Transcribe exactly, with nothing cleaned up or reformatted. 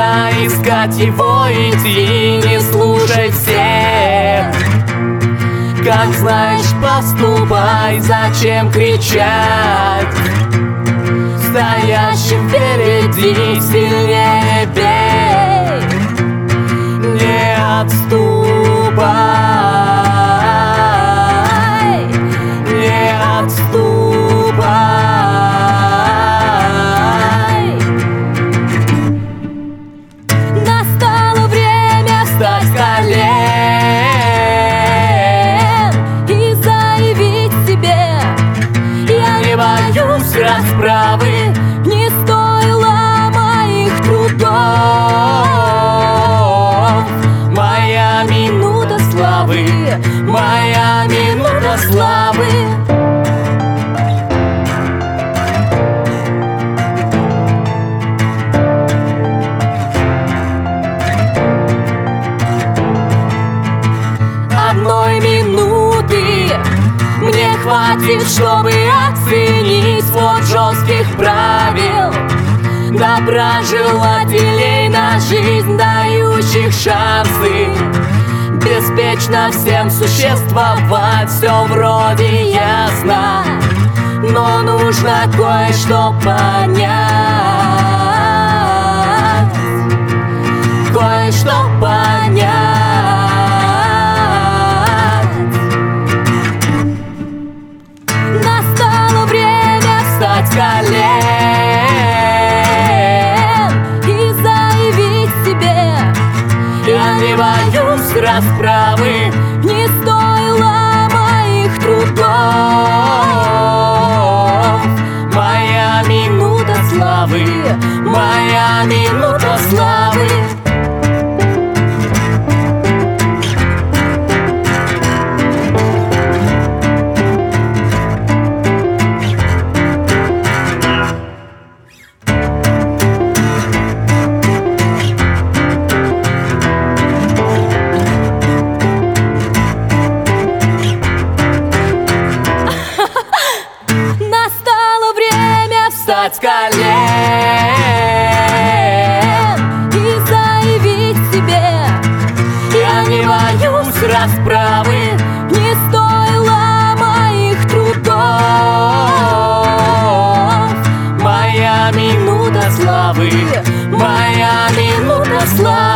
нужно искать его, идти, не слушать всех. Как знаешь, поступай, зачем кричать? Стоящим впереди сильнее бей, не отступай, не отступай. Настало время встать с колен и заявить себе: я не боюсь расправы, не стоило моих трудов. Моя минута славы, моя минута славы. Одной минуты мне хватит, чтобы оценить свод жестких правил, доброжелателей на жизнь, дающих шансы беспечно всем существовать. Все вроде ясно, но нужно кое-что понять, кое-что понять. Настало время встать с колен и заявить себе: я не боюсь расправы, не стоило моих трудов. Моя минута славы, моя минута славы. Встать с колен и заявить себе: я не боюсь расправы, не стоило моих трудов. Моя минута славы, моя минута славы.